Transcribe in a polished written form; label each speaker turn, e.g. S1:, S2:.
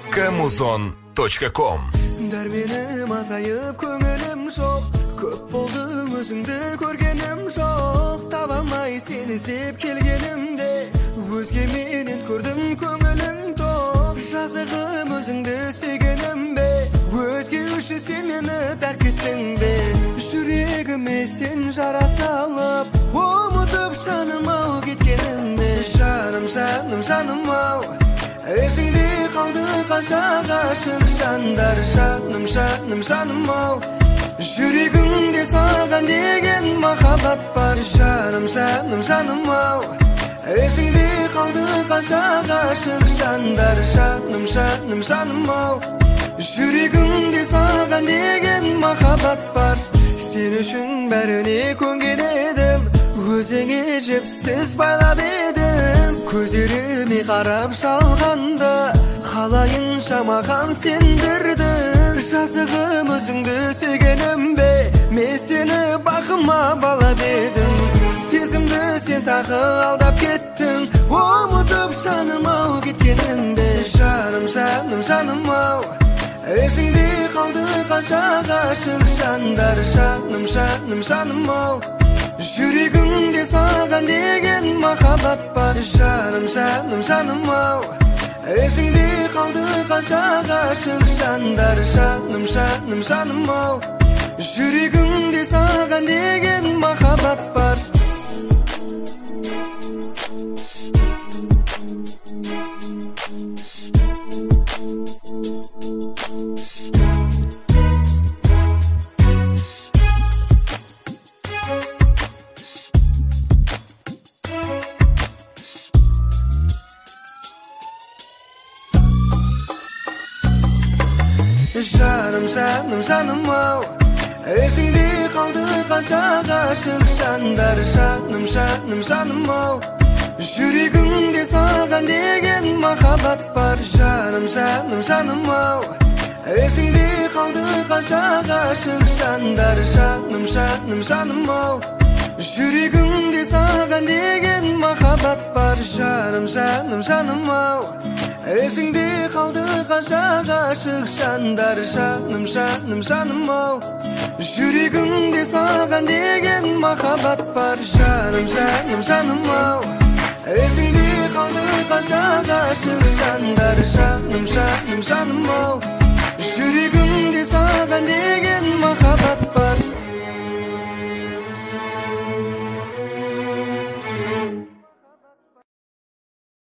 S1: kmuzon.com.
S2: Dərменім азайып көңілім жоқ, көп болды өзіңді көргенім жоқ. Табамай сені іздеп келгенімде, өзгеменен көрдім көңілің тоқ. Жазығым өзіңді сүйгенім бе, өзге үшін сен мені тәрк еттің бе. Жүрегіме сен жара салып, ұмытып жаным-ау кеткенім бе. Жаным, жаным, жаным-ау, есіңде қалды қанша ғашық жандар. Жаным, жаным, жаным-ау, жүрегімде саған деген махаббат бар. Жаным, жаным, жаным-ау, есіңде қалды қанша ғашық жандар. Жаным, жаным, жаным-ау, жүрегімде саған деген махаббат бар. Сен үшін бәріне көнген едім, өзіңе жіпсіз байлап едім. Көздеріме қарап шалғанда, қалайынша маған сендірдің. Жазығым өзіңді сүйгенім бе, мен сені бақыма балап едім. Сезімді сен тағы алдап кеттің, ұмытып жаным-ау кеткенім бе. Жаным, жаным, жаным-ау, есіңде қалды қанша ғашық жандар. Жаным, жаным, жаным-ау, жүрегімде саған деген махаббат бар. Жаным, жаным, жаным-ау, есіңде қалды қанша ғашық жандар. Жаным, жаным, жаным-ау, жүрегімде саған деген махаббат бар. Жаным, жаным, жаным-ау, есіңде қалды қанша ғашық жандар. Жаным, жаным, жаным-ау, жүрегімде саған деген махаббат бар. Жаным, жаным, жаным-ау, есіңде қалды қанша ғашық жандар. Жаным, жаным, жаным-ау, жүрегімде саған деген махаббат бар. Жаным, жаным, жаным-ау, есіңде қалды қанша ғашық жандар. Жаным, жаным, жаным-ау, жүрегімде саған деген махаббат бар. Жаным, жаным, жаным-ау, есіңде қалды қанша ғашық жандар. Жаным, жаным, жаным-ау,